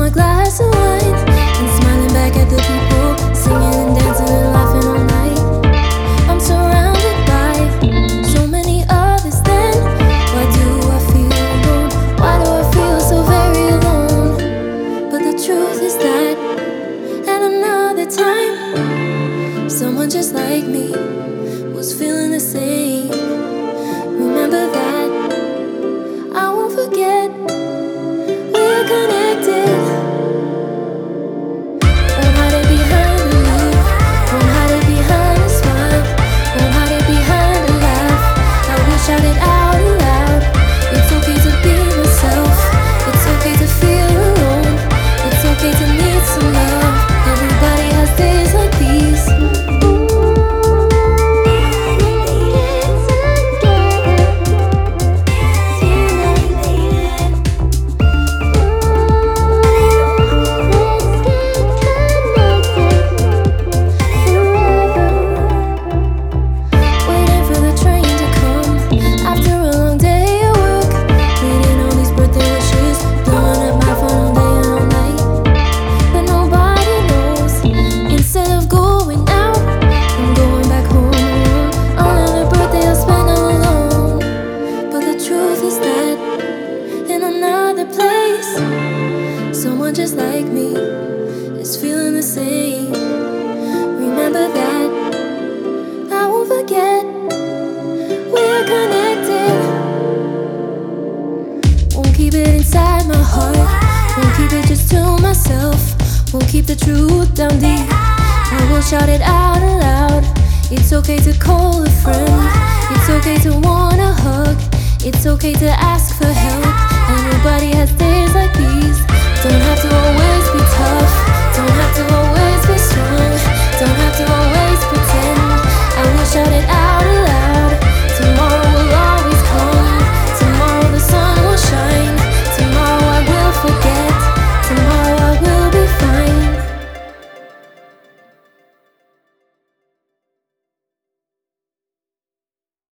a glass of wine and smiling back at the people, singing and dancing and laughing all night. I'm surrounded by so many others then. Why do I feel alone? Why do I feel so very alone? But the truth is that at another time, someone just like me was feeling the same. Remember that, I won't forget. We're connected. Won't hide it behind a leaf, won't hide it behind a smile, won't hide it behind a laugh. I will shout it out aloud. It's okay to be myself. It's okay to feel alone. It's okay to need some love. Everybody has days like these. Someone just like me is feeling the same. Remember that, I won't forget. We're connected. Won't keep it inside my heart, won't keep it just to myself, won't keep the truth down deep. I will shout it out aloud. It's okay to call a friend, it's okay to want a hug, it's okay to ask for help. Everybody has days like these. Don't have to always